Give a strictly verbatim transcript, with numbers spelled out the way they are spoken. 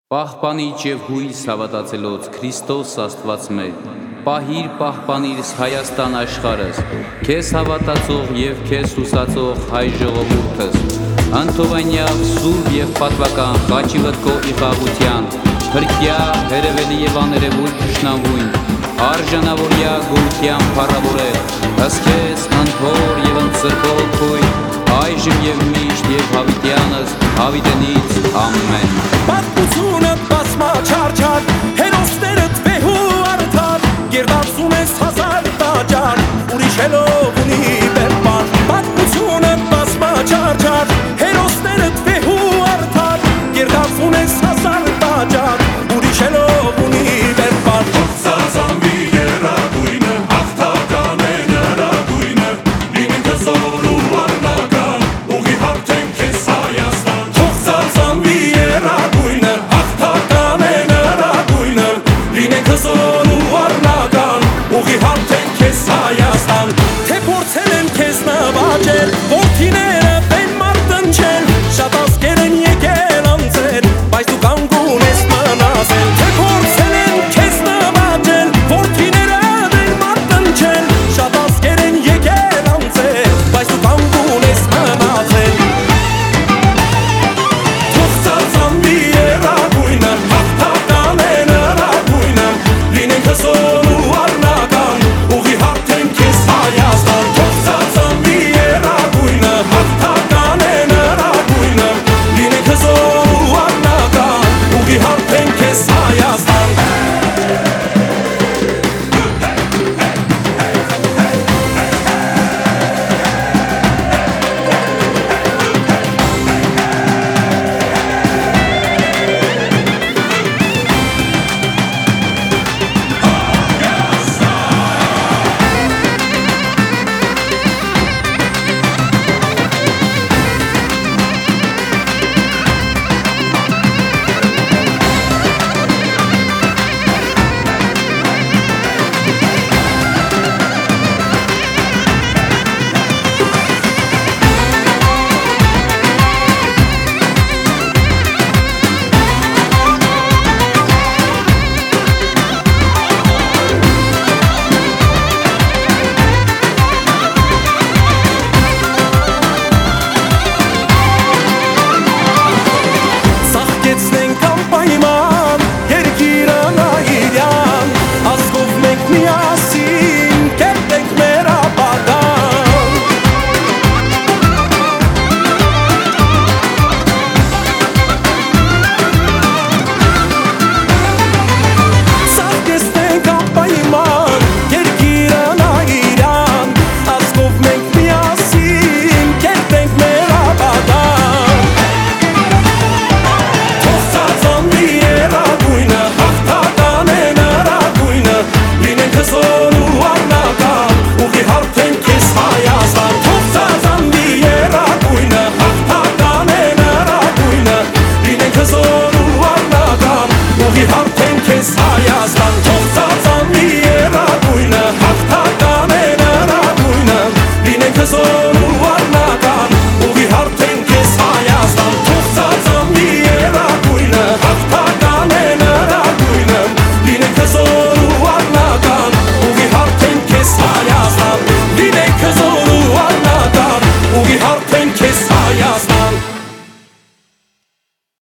Պահպանիչ և հույս հավատացելոց Քրիստոս Աստված մեր, պահիր պահպանիր Հայաստան աշխարհս, քեզ հավատացող և քեզ հուսացող հայ ժողովուրդս, ընդհովանյալ սուրբ և պատվական խաչի վտքո իխաղության, հրկյա, հերևելի և աներևույթ թշնամուն, արժանավորյա գորության փառավորել, հսկես, ընդհոր և ընծրկող քույր, այժմ և միշտ և հավիտյանս հավիտենից ամեն։